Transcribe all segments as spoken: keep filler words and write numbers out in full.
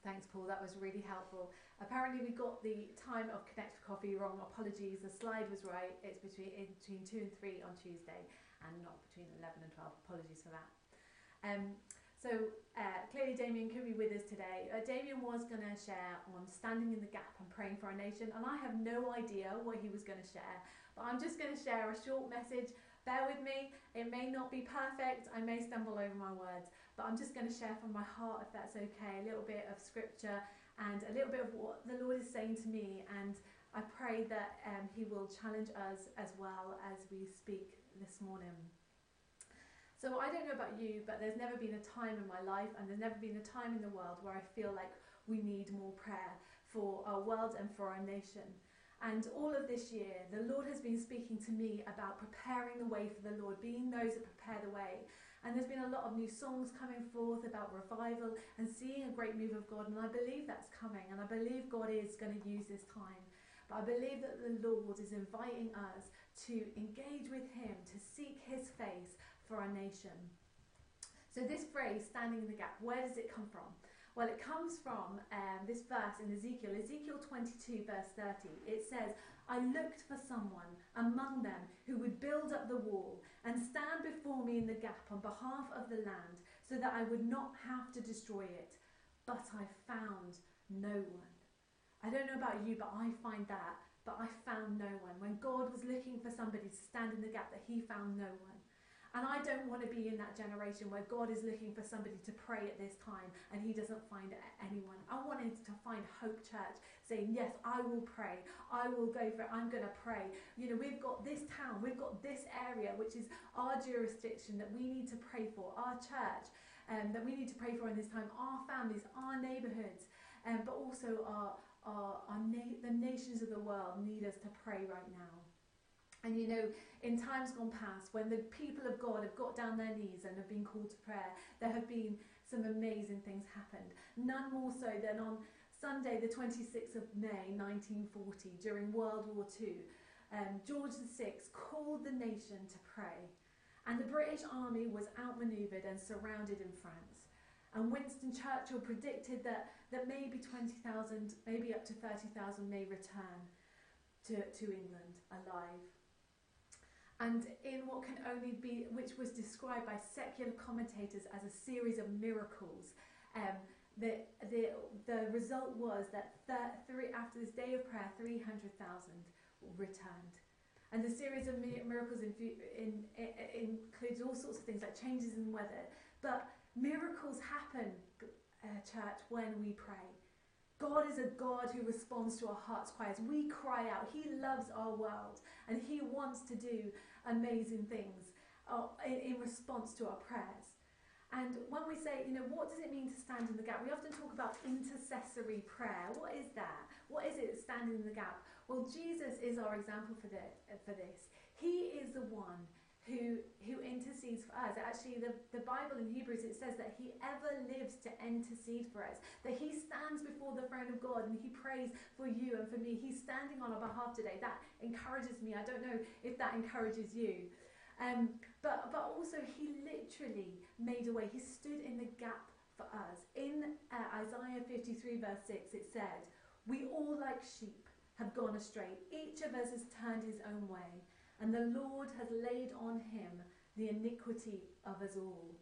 Thanks, Paul. That was really helpful. Apparently, we got the time of Connect for Coffee wrong. Apologies. The slide was right. It's between in between two and three on Tuesday, and not between eleven and twelve. Apologies for that. Um, so uh, clearly, Damien could be with us today. Uh, Damien was going to share on standing in the gap and praying for our nation, and I have no idea what he was going to share. But I'm just going to share a short message. Bear with me, it may not be perfect, I may stumble over my words, but I'm just going to share from my heart, if that's okay, a little bit of scripture and a little bit of what the Lord is saying to me, and I pray that um, he will challenge us as well as we speak this morning. So I don't know about you, but there's never been a time in my life, and there's never been a time in the world where I feel like we need more prayer for our world and for our nation. And all of this year, the Lord has been speaking to me about preparing the way for the Lord, being those that prepare the way. And there's been a lot of new songs coming forth about revival and seeing a great move of God. And I believe that's coming. And I believe God is going to use this time. But I believe that the Lord is inviting us to engage with him, to seek his face for our nation. So this phrase, standing in the gap, where does it come from? Well, it comes from um, this verse in Ezekiel, Ezekiel twenty-two verse thirty. It says, I looked for someone among them who would build up the wall and stand before me in the gap on behalf of the land so that I would not have to destroy it. But I found no one. I don't know about you, but I find that, but I found no one. When God was looking for somebody to stand in the gap, that he found no one. And I don't want to be in that generation where God is looking for somebody to pray at this time and he doesn't find anyone. I wanted to find Hope Church saying, yes, I will pray. I will go for it. I'm going to pray. You know, we've got this town, we've got this area, which is our jurisdiction that we need to pray for, our church um, that we need to pray for in this time, our families, our neighbourhoods, um, but also our, our, our na- the nations of the world need us to pray right now. And you know, in times gone past, when the people of God have got down their knees and have been called to prayer, there have been some amazing things happened. None more so than on Sunday, the twenty-sixth of May, nineteen forty, during World War Two. Um, George the Sixth called the nation to pray. And the British army was outmanoeuvred and surrounded in France. And Winston Churchill predicted that, that maybe twenty thousand, maybe up to thirty thousand may return to, to England alive. And in what can only be, which was described by secular commentators as a series of miracles, um, the, the, the result was that th- three, after this day of prayer, three hundred thousand returned. And the series of miracles in, in, in, includes all sorts of things like changes in weather. But miracles happen, uh, church, when we pray. God is a God who responds to our heart's cries. We cry out. He loves our world and he wants to do amazing things uh, in, in response to our prayers. And when we say, you know, what does it mean to stand in the gap? We often talk about intercessory prayer. What is that? What is it, standing in the gap? Well, Jesus is our example for, the, for this. He is the one who who intercedes for us. Actually, the, the Bible in Hebrews, it says that he ever lives to intercede for us, that he stands before the throne of God and he prays for you and for me. He's standing on our behalf today. That encourages me. I don't know if that encourages you. Um, but, but also he literally made a way. He stood in the gap for us. In uh, Isaiah fifty-three verse six, it said, we all like sheep have gone astray. Each of us has turned his own way. And the Lord has laid on him the iniquity of us all.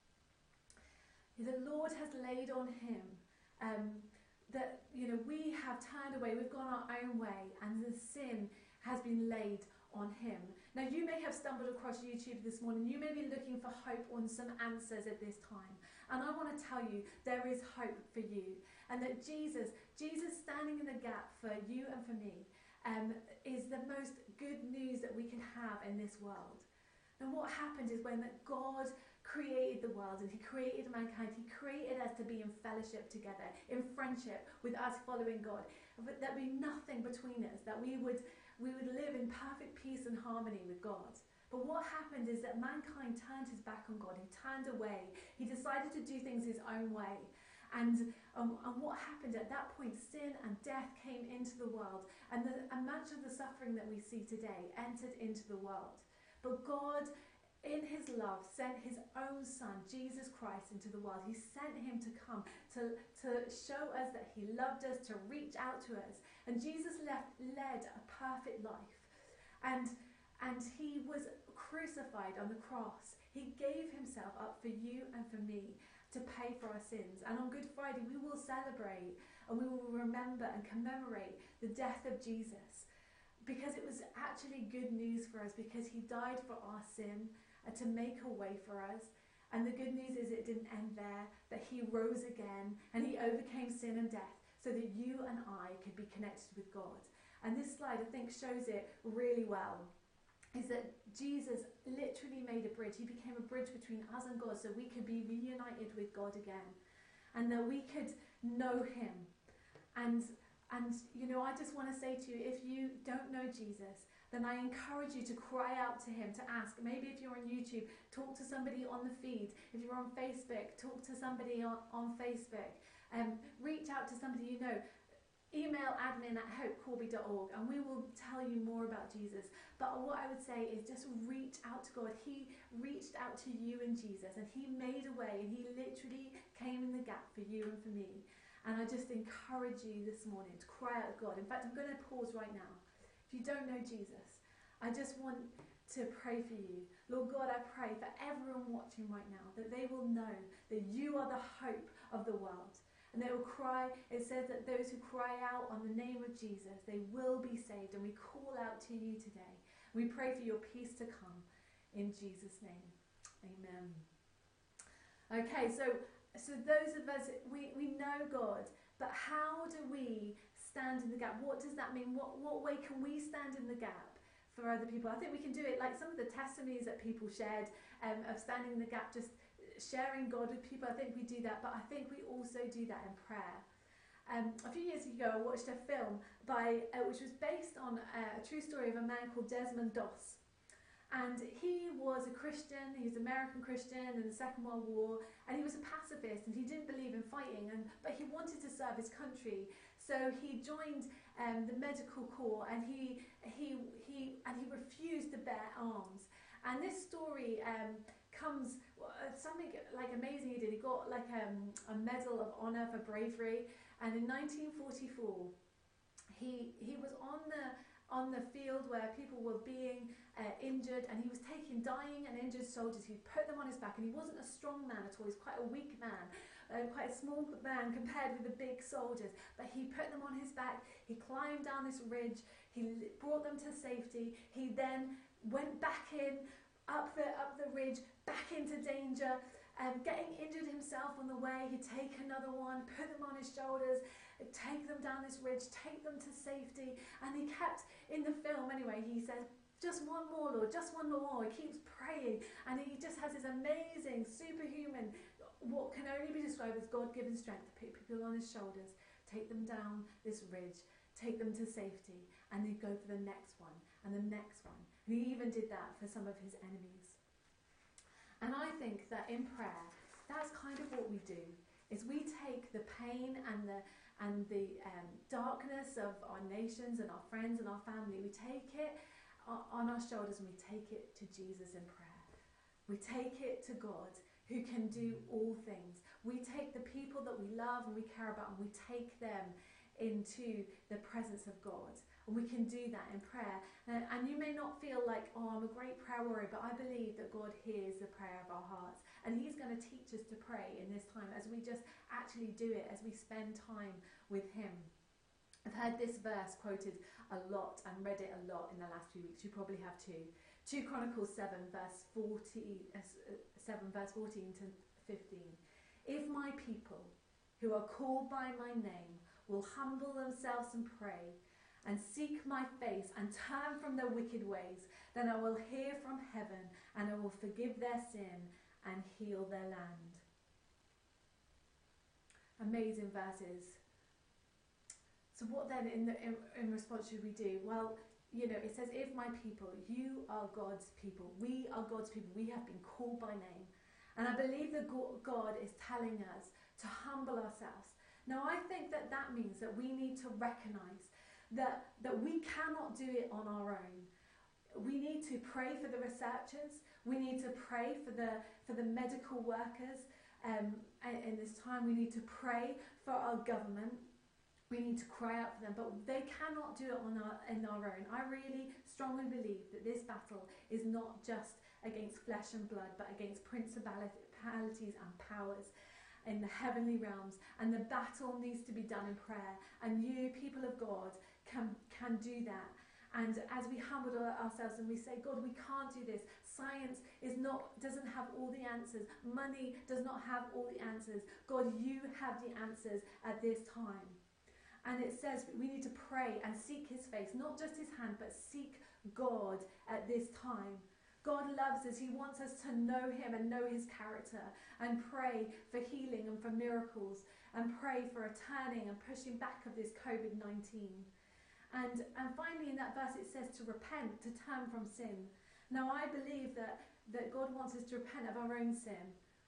The Lord has laid on him um, that, you know, we have turned away, we've gone our own way, and the sin has been laid on him. Now, you may have stumbled across YouTube this morning. You may be looking for hope on some answers at this time. And I want to tell you, there is hope for you. And that Jesus, Jesus standing in the gap for you and for me, Um, is the most good news that we can have in this world. And what happened is when that God created the world and he created mankind, he created us to be in fellowship together, in friendship with us following God. But there'd be nothing between us, that we would, we would live in perfect peace and harmony with God. But what happened is that mankind turned his back on God. He turned away. He decided to do things his own way. And, um, and what happened at that point, sin and death came into the world. And, the, and much of the suffering that we see today entered into the world. But God in his love, sent his own son, Jesus Christ, into the world. He sent him to come to, to show us that he loved us, to reach out to us. And Jesus left, led a perfect life. And, and he was crucified on the cross. He gave himself up for you and for me to pay for our sins. And on Good Friday, we will celebrate and we will remember and commemorate the death of Jesus. Because it was actually good news for us, because he died for our sin and to make a way for us. And the good news is it didn't end there, that he rose again and he overcame sin and death so that you and I could be connected with God. And this slide, I think, shows it really well, is that Jesus literally made a bridge. He became a bridge between us and God so we could be reunited with God again and that we could know him. And, and you know, I just want to say to you, if you don't know Jesus, then I encourage you to cry out to him, to ask. Maybe if you're on YouTube, talk to somebody on the feed. If you're on Facebook, talk to somebody on, on Facebook. Um, reach out to somebody you know. Email admin at hope corby dot org and we will tell you more about Jesus. But what I would say is just reach out to God. He reached out to you and Jesus and he made a way and he literally came in the gap for you and for me. And I just encourage you this morning to cry out to God. In fact, I'm going to pause right now. If you don't know Jesus, I just want to pray for you. Lord God, I pray for everyone watching right now that they will know that you are the hope of the world. And they will cry, it says that those who cry out on the name of Jesus, they will be saved. And we call out to you today. We pray for your peace to come in Jesus' name. Amen. Okay, so so those of us, we, we know God, but how do we stand in the gap? What does that mean? What, what way can we stand in the gap for other people? I think we can do it like some of the testimonies that people shared um, of standing in the gap, just sharing God with people. I think we do that, but I think we also do that in prayer. Um, a few years ago, I watched a film by uh, which was based on uh, a true story of a man called Desmond Doss. And he was a Christian, he was an American Christian in the Second World War, and he was a pacifist and he didn't believe in fighting, and but he wanted to serve his country. So he joined um, the medical corps and he, he, he, and he refused to bear arms. And this story um, comes, uh, something like amazing he did. He got like um, a medal of honor for bravery. And in nineteen forty-four, he, he was on the, on the field where people were being uh, injured, and he was taking dying and injured soldiers. He put them on his back, and he wasn't a strong man at all. He was quite a weak man, uh, quite a small man compared with the big soldiers. But he put them on his back. He climbed down this ridge. He brought them to safety. He then went back in, up the up the ridge, back into danger. Um, getting injured himself on the way, he'd take another one, put them on his shoulders, take them down this ridge, take them to safety. And he kept, in the film anyway, he says, just one more, Lord, just one more. He keeps praying, and he just has this amazing, superhuman, what can only be described as God-given strength to put people on his shoulders, take them down this ridge, take them to safety, and then go for the next one, and the next one. And he even did that for some of his enemies. And I think that in prayer, that's kind of what we do, is we take the pain and the and the um, darkness of our nations and our friends and our family, we take it on our shoulders and we take it to Jesus in prayer. We take it to God, who can do all things. We take the people that we love and we care about, and we take them into the presence of God. And we can do that in prayer. And, and you may not feel like, oh, I'm a great prayer warrior, but I believe that God hears the prayer of our hearts. And he's going to teach us to pray in this time as we just actually do it, as we spend time with him. I've heard this verse quoted a lot and read it a lot in the last few weeks. You probably have too. Second Chronicles seven, verse fourteen, uh, seven, verse fourteen to fifteen. If my people, who are called by my name, will humble themselves and pray, and seek my face, and turn from their wicked ways, then I will hear from heaven, and I will forgive their sin and heal their land. Amazing verses. So what then in, the, in, in response should we do? Well, you know, it says, if my people, you are God's people. We are God's people. We have been called by name. And I believe that God is telling us to humble ourselves. Now, I think that that means that we need to recognize that, that we cannot do it on our own. we need to pray for the researchers. We need to pray for the for the medical workers. Um, in this time, we need to pray for our government. We need to cry out for them, but they cannot do it on our in our own. I really strongly believe that this battle is not just against flesh and blood, but against principalities and powers in the heavenly realms, and the battle needs to be done in prayer. And you, people of God, can can do that. And as we humble ourselves and we say, God, we can't do this. Science is not doesn't have all the answers. Money does not have all the answers. God, you have the answers at this time. And it says we need to pray and seek his face, not just his hand, but seek God at this time. God loves us. He wants us to know him and know his character, and pray for healing and for miracles, and pray for a turning and pushing back of this COVID nineteen. And, and finally in that verse it says to repent, to turn from sin. Now I believe that, that God wants us to repent of our own sin.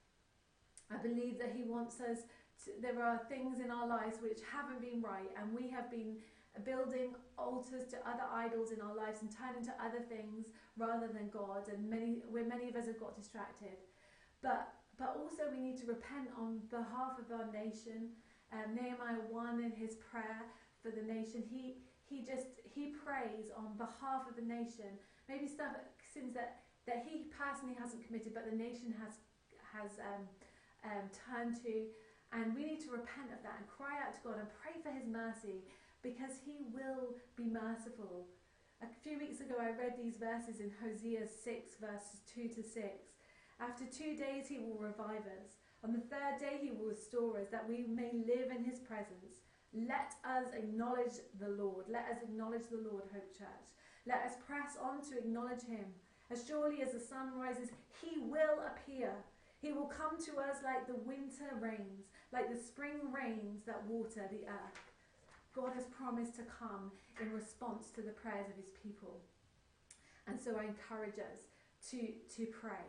I believe that he wants us to, there are things in our lives which haven't been right, and we have been building altars to other idols in our lives and turning to other things rather than God, and many where many of us have got distracted. But but also we need to repent on behalf of our nation. Um, Nehemiah one in his prayer for the nation, he he just he prays on behalf of the nation, maybe stuff sins that that he personally hasn't committed but the nation has has um, um, turned to, and we need to repent of that and cry out to God and pray for his mercy, because he will be merciful. A few weeks ago I read these verses in Hosea six verses two to six. After two days he will revive us. On the third day he will restore us, that we may live in his presence. Let us acknowledge the Lord. Let us acknowledge the Lord, Hope Church. Let us press on to acknowledge him. As surely as the sun rises, he will appear. He will come to us like the winter rains, like the spring rains that water the earth. God has promised to come in response to the prayers of his people. And so I encourage us to, to pray.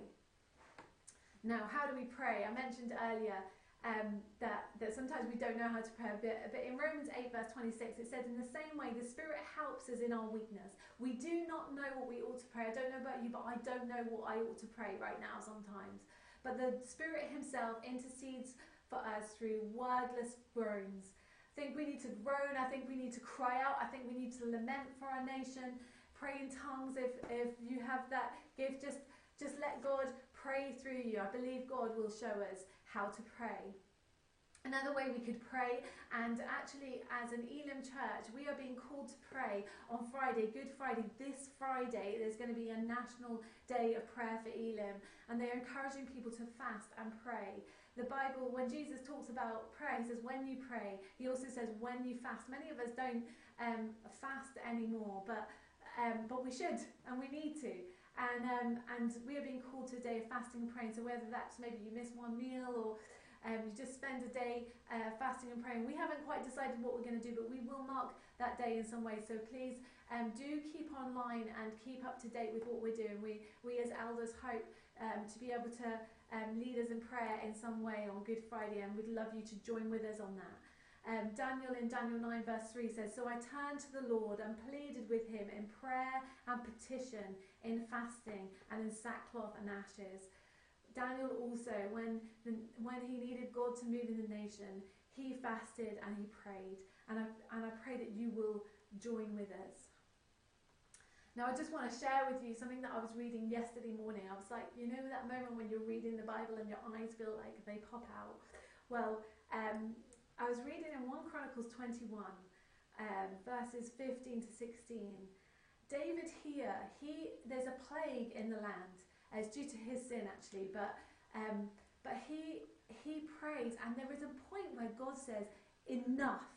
Now, how do we pray? I mentioned earlier um, that, that sometimes we don't know how to pray a bit, but in Romans eight verse twenty-six it says, in the same way the Spirit helps us in our weakness. We do not know what we ought to pray. I don't know about you, but I don't know what I ought to pray right now sometimes. But the Spirit himself intercedes for us through wordless groans. I think we need to groan. I think we need to cry out. I think we need to lament for our nation. Pray in tongues if, if you have that gift. Just, just let God pray through you. I believe God will show us how to pray. Another way we could pray, and actually as an Elim church, we are being called to pray on Friday, Good Friday. This Friday, there's going to be a national day of prayer for Elim, and they're encouraging people to fast and pray. The Bible, when Jesus talks about prayer, he says when you pray. He also says when you fast. Many of us don't um, fast anymore, but um, but we should, and we need to. And um, and we are being called to a day of fasting and praying. So whether that's maybe you miss one meal, or um, you just spend a day uh, fasting and praying. We haven't quite decided what we're going to do, but we will mark that day in some way. So please um, do keep online and keep up to date with what we're doing. We we as elders hope um, to be able to um, lead us in prayer in some way on Good Friday, and we'd love you to join with us on that. Um, Daniel in Daniel nine verse three says, so I turned to the Lord and pleaded with him in prayer and petition, in fasting and in sackcloth and ashes. Daniel also, when the, when he needed God to move in the nation, he fasted and he prayed. And I, and I pray that you will join with us. Now I just want to share with you something that I was reading yesterday morning. I was like, you know that moment when you're reading the Bible and your eyes feel like they pop out? Well, um, I was reading in First Chronicles twenty-one, um, verses fifteen to sixteen. David here, he there's a plague in the land. Uh, it's due to his sin actually, but um, but he he prays, and there is a point where God says, enough,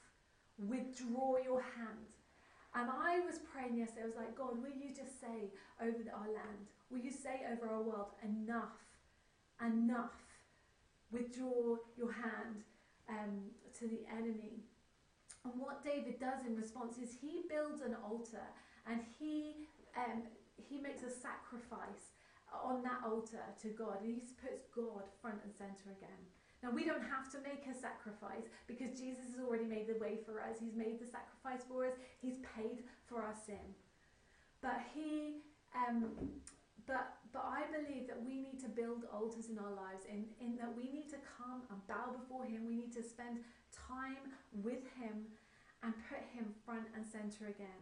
withdraw your hand. And I was praying yesterday, I was like, God, will you just say over our land, will you say over our world, enough, enough, withdraw your hand um, to the enemy. And what David does in response is he builds an altar, and he um, he makes a sacrifice on that altar to God, and he puts God front and center again. Now we don't have to make a sacrifice because Jesus has already made the way for us. He's made the sacrifice for us. He's paid for our sin. But he Um, but but I believe that we need to build altars in our lives, in, in that we need to come and bow before him. We need to spend time with him and put him front and center again.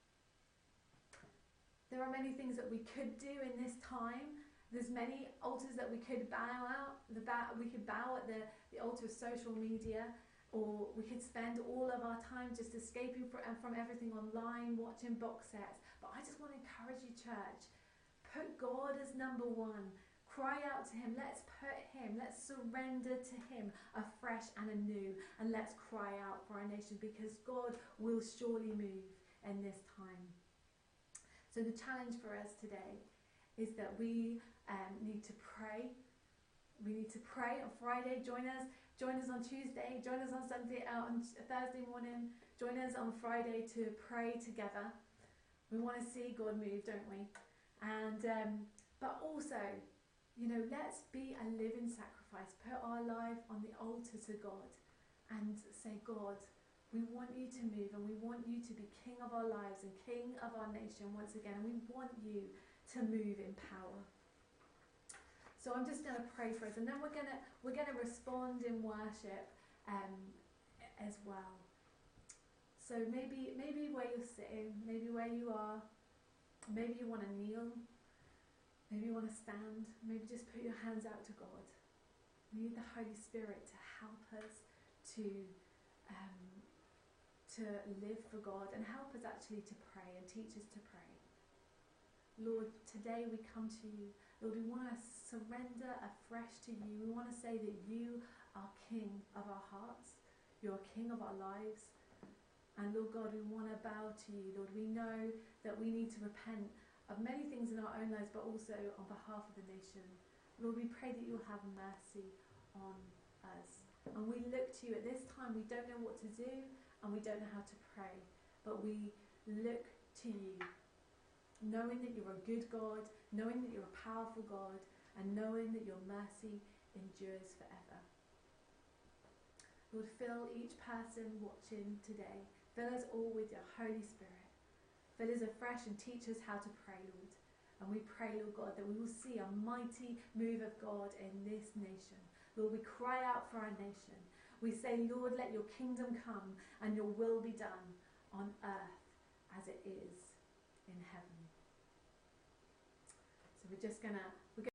There are many things that we could do in this time. There's many altars that we could bow out. The bow, we could bow at the, the altar of social media, or we could spend all of our time just escaping from, from everything online, watching box sets. But I just want to encourage you, church, put God as number one. Cry out to him. Let's put him, let's surrender to him afresh and anew. And let's cry out for our nation, because God will surely move in this time. So the challenge for us today is that we um, need to pray. We need to pray on Friday. Join us. Join us on Tuesday. Join us on Sunday, uh, on Thursday morning. Join us on Friday to pray together. We want to see God move, don't we? And um, but also, you know, let's be a living sacrifice. Put our life on the altar to God, and say, God, we want you to move, and we want you to be king of our lives and king of our nation once again. And we want you to move in power. So I'm just going to pray for us, and then we're going to we're going to respond in worship um, as well. So maybe maybe where you're sitting, maybe where you are, maybe you want to kneel, maybe you want to stand, maybe just put your hands out to God. We need the Holy Spirit to help us to um, to live for God, and help us actually to pray and teach us to pray. Lord, today we come to you. Lord, we want to surrender afresh to you. We want to say that you are King of our hearts. You're King of our lives. And Lord God, we want to bow to you. Lord, we know that we need to repent of many things in our own lives, but also on behalf of the nation. Lord, we pray that you'll have mercy on us. And we look to you at this time. We don't know what to do, and we don't know how to pray, but we look to you, knowing that you're a good God, knowing that you're a powerful God, and knowing that your mercy endures forever. Lord, fill each person watching today. Fill us all with your Holy Spirit. Fill us afresh and teach us how to pray, Lord. And we pray, Lord God, that we will see a mighty move of God in this nation. Lord, we cry out for our nation. We say, Lord, let your kingdom come and your will be done on earth as it is in heaven. So we're just going to